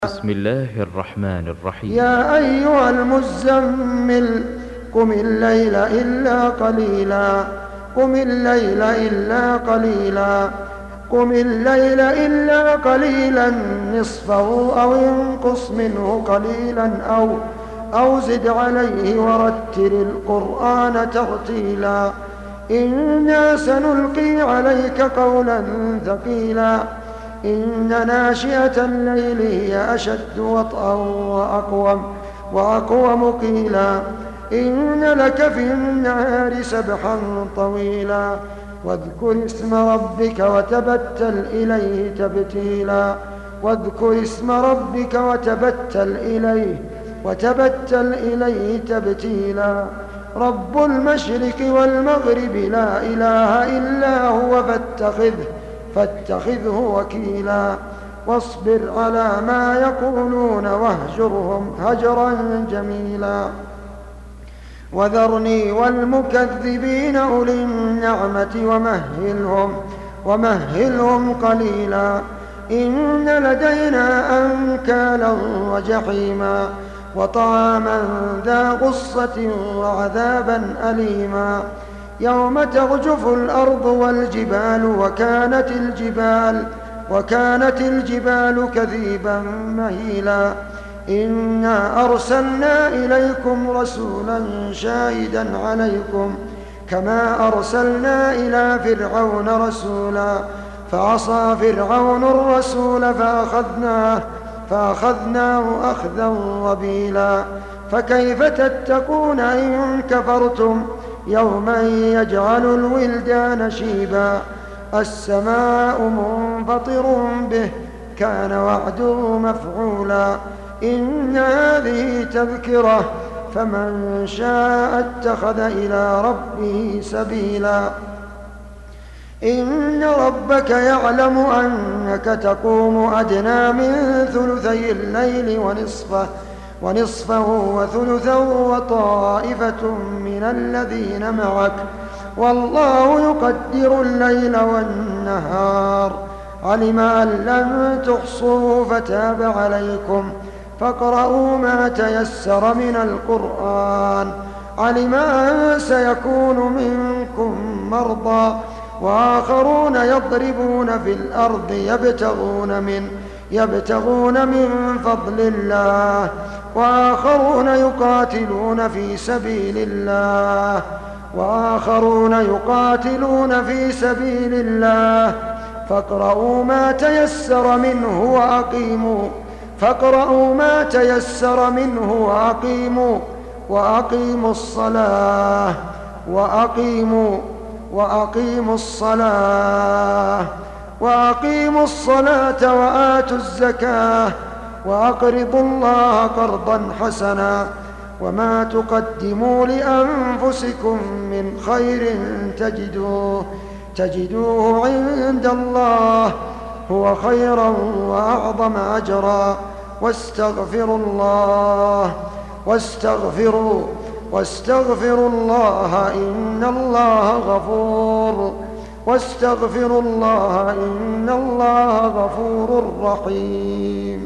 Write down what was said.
بسم الله الرحمن الرحيم. يا أيها المزمل قم الليل إلا قليلا قم الليل إلا قليلا قم الليل إلا قليلا نصفه أو انقص منه قليلا أو زد عليه ورتل القرآن ترتيلا إنا سنلقي عليك قولا ثقيلا إن ناشئة الليل هي أشد وطئا وأقوم قيلا إن لك في النهار سبحا طويلا واذكر اسم ربك وتبتل إليه تبتيلا واذكر اسم ربك وتبتل إليه تبتيلا رب المشرق والمغرب لا إله إلا هو فاتخذه وكيلا واصبر على ما يقولون واهجرهم هجرا جميلا وذرني والمكذبين أولي النعمة ومهلهم قليلا إن لدينا أنكالا وجحيما وطعاما ذا غصة وعذابا أليما يوم ترجف الأرض والجبال وكانت الجبال كثيبا مهيلا إنا أرسلنا إليكم رسولا شاهدا عليكم كما أرسلنا إلى فرعون رسولا فعصى فرعون الرسول فأخذناه أخذا وبيلا فكيف تتقون إن كفرتم يوما يجعل الولدان شيبا السماء منفطر به كان وعده مفعولا إن هذه تذكرة فمن شاء اتخذ إلى ربه سبيلا إن ربك يعلم أنك تقوم أدنى من ثلثي الليل ونصفه وثلثه وطائفة من الذين معك والله يقدر الليل والنهار علم أن لن تحصوا فتاب عليكم فاقرؤوا ما تيسر من القرآن علم أن سيكون منكم مرضى وآخرون يضربون في الأرض يبتغون من فضل الله وآخرون يقاتلون في سبيل الله فاقرؤوا ما تيسر منه وأقيموا الصلاة وآتوا الزكاة وأقرضوا الله قرضا حسنا وما تقدموا لأنفسكم من خير تجدوه عند الله هو خيرا وأعظم أجرا واستغفروا الله إن الله غفور رحيم.